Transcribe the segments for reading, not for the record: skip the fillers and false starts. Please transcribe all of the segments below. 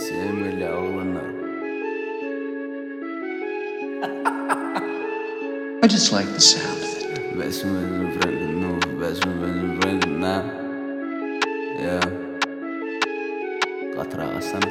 Sevmeli oğlanlar. I just like the sound of it. Best friend, no, best friend, nah. Yeah. Qatrağa sana.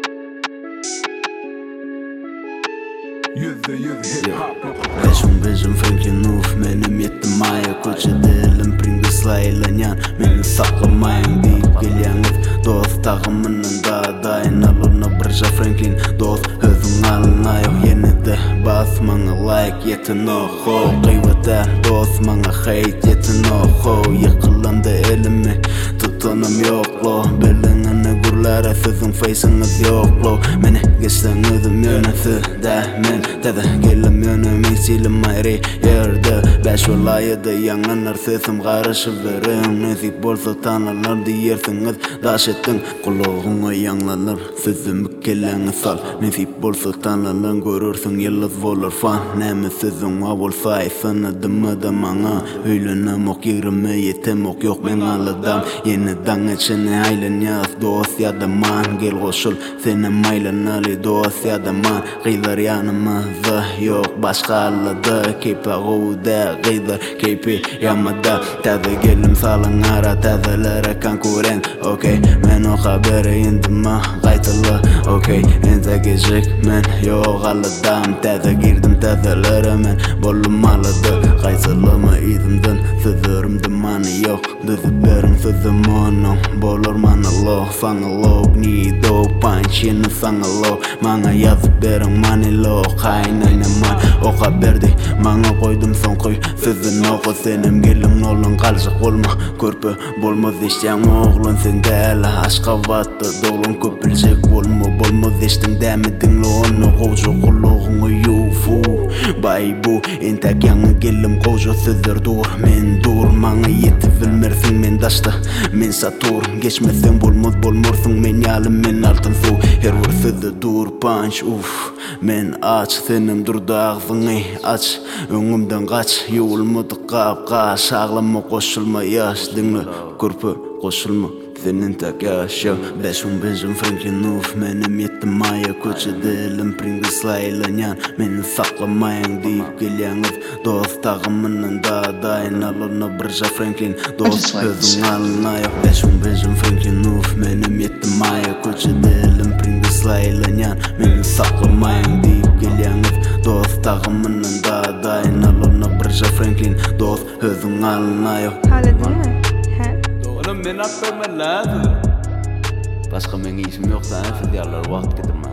Beshim Franklin Noof menim yettim aya koçu dilim Pringle'sla eğlenyan meni saklamayın deyip gelyanız dost tağımının dağdayın alına Birja Franklin dost özün alına yok yeni de basmana like yetin oho kıyvata dost mana hate yetin oho yıkılandı elimi tutunum yok lo belini gurlara sözün face'ınız yok lo meni geçten özüm yönesi de men tada gelim yönüm silim ayrı yerde beş olaydı yananlar sesim karışı verim nezip bolsa tanrılar diyersiniz daş ettin kulağına yanlanır sözümü kelleğine sal nezip bolsa tanrılar görürsün yıldız olur fan nemi sözün olsa sanadımı da bana öylünem ok yerime yetem ok yok ben alıdım yeniden içine aylen yaz dost ya da man gel koşul senin maylan ali dost ya da man kıylar yanımızda yok başka alıdı keype guda kıylar keype yamada tadı gelim salın ara tadılere kankuren okey men o haberi indim ma gaytılı okey ente geçik men yok alıdım tadı girdim tadılere men bolum alıdı gaytılımı idimden sözlerimde manı yok düzü berim sözüm onun bolur manı lo sana lo ni do punch yeni sana lo mana yazıp berim mani lo kaynayna man o haberdi mana koydum son koy sözün oku senim gelim olun kalacak olma körpü bolmaz işten oğlun sen değil aşka vattı dolun köpülecek bolmaz işten demedin lo onu koca kulluğunu yufu bay bu entek yanı gelim koca sözler dur men dur mana yetip bilmersin men daşta men satur geçmesen bolmursun men yalim men altın su her vur sözü dur punch uf men aç senim durdu ağzını aç önümden kaç yolmadı kaç ağlama koşulma yaş dinle körpü koşulma senin tek yaşa Beshim Franklin Noof menim yettim aya koçu dilim Pringle'sla eğlenyan meni saklamayın deyip gelyanız dost tağımının dağdayın alına Birja Franklin dost özün alına yok Beshim Franklin Noof menim yettim aya koçu dilim Pringle'sla eğlenyan meni saklamayın deyip gelyanız dost tağımının dağdayın alına Birja Franklin dost özün alına yok Halledin mi? Oğlum ben atmam lazım. Başka benim işim yok da siz diyorlar vakit getirme.